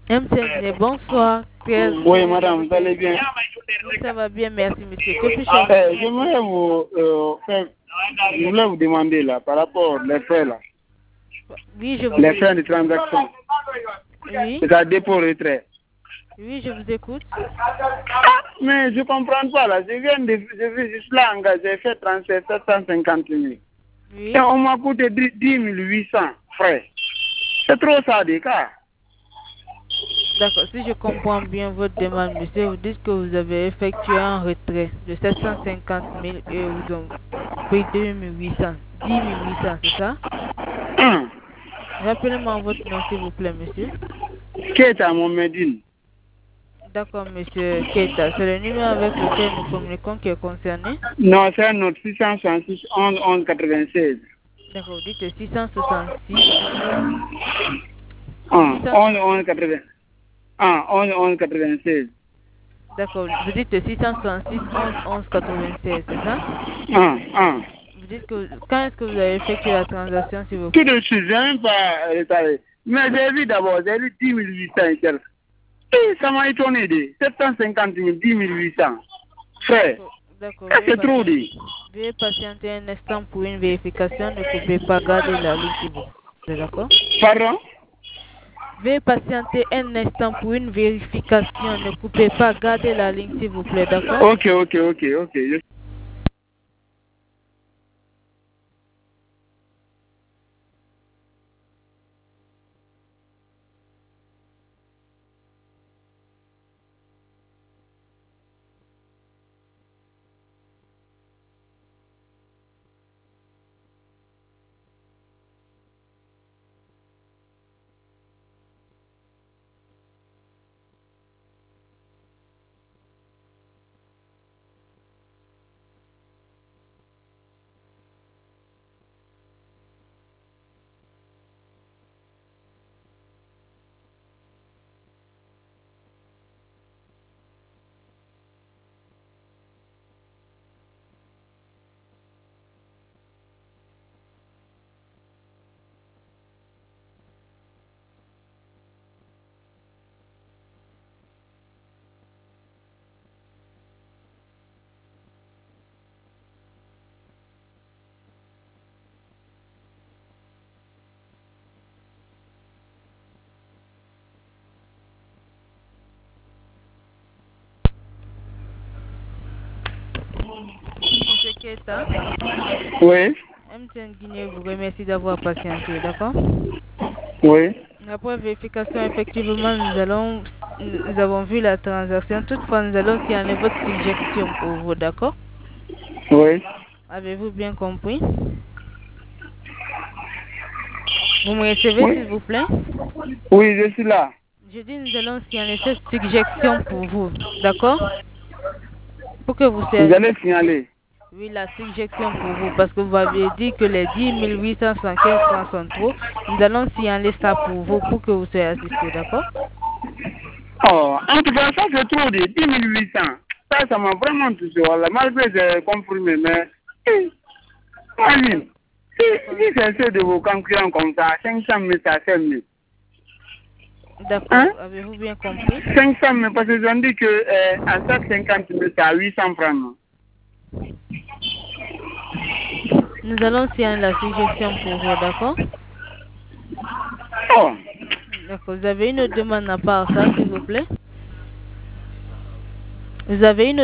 MTN, bonsoir. Oui, madame, vous allez bien? Oui, ça va bien, merci, monsieur. Que puis-je faire? J'aimerais je voulais vous demander là, par rapport aux frais là, Oui, je vous les écoute. frais de transaction. Oui. C'est à dépôt-retrait. Oui, je vous écoute. Mais je comprends pas là. Je suis là engagé, j'ai fait 37 750 000. Oui. Et on m'a coûté 10 800 frais. C'est trop ça des cas. D'accord, si je comprends bien votre demande, monsieur, vous dites que vous avez effectué un retrait de 750 000 et vous ont pris 2 800, 10 800, c'est ça? Rappelez-moi votre nom, s'il vous plaît, monsieur. Keita Mohamedine. D'accord, monsieur Keita. C'est le numéro avec lequel nous communiquons qui est concerné? Non, c'est notre 666 11 11 96. D'accord, vous dites 666. 11 11 80. 11 11 96. D'accord, vous dites 666 11 11 96, c'est ça? Vous dites que quand est-ce que vous avez effectué la transaction, s'il vous plaît? Tout de suite, je n'ai même pas retardé. Mais j'ai vu d'abord, j'ai vu 10 800 et quelques. Et ça m'a étonné de 750 000, 10 800. Frère, D'accord, c'est trop dit. veuillez patienter un instant pour une vérification. Ne coupez pas, gardez la ligne, s'il vous plaît, d'accord? Pardon? Veuillez patienter un instant pour une vérification. Ne coupez pas, gardez la ligne, s'il vous plaît, d'accord? Ok. Monsieur Keita, Oui. MTN Guinée vous remercie d'avoir patienté, d'accord? Oui. Après vérification, effectivement, nous avons vu la transaction. Toutefois, nous allons signaler votre suggestion pour vous, d'accord? Oui. Avez-vous bien compris? Vous me recevez, Oui. s'il vous plaît? Oui, je suis là. Je dis nous allons signaler cette suggestion pour vous, d'accord? Pour que vous Vous soyez... allez signaler. Oui, la suggestion pour vous, parce que vous avez dit que les 10 875 francs sont trop. Nous allons signaler ça pour vous, pour que vous soyez assistés, d'accord? Oh, en tout cas, ça c'est trop de 10 800. Ça m'a vraiment touché. Voilà. Malgré que j'ai comprimé, mais... Imagine. Si c'est ceux de vos concurrents comme ça, 500 000, ça 5 000. D'accord, Hein? avez-vous bien compris? 500 000, parce qu'ils ont dit que à 750 000, c'est à 800 francs. Non? Nous allons signaler la suggestion pour vous, d'accord? Oh. D'accord, vous avez une demande à part ça, s'il vous plaît? Vous avez une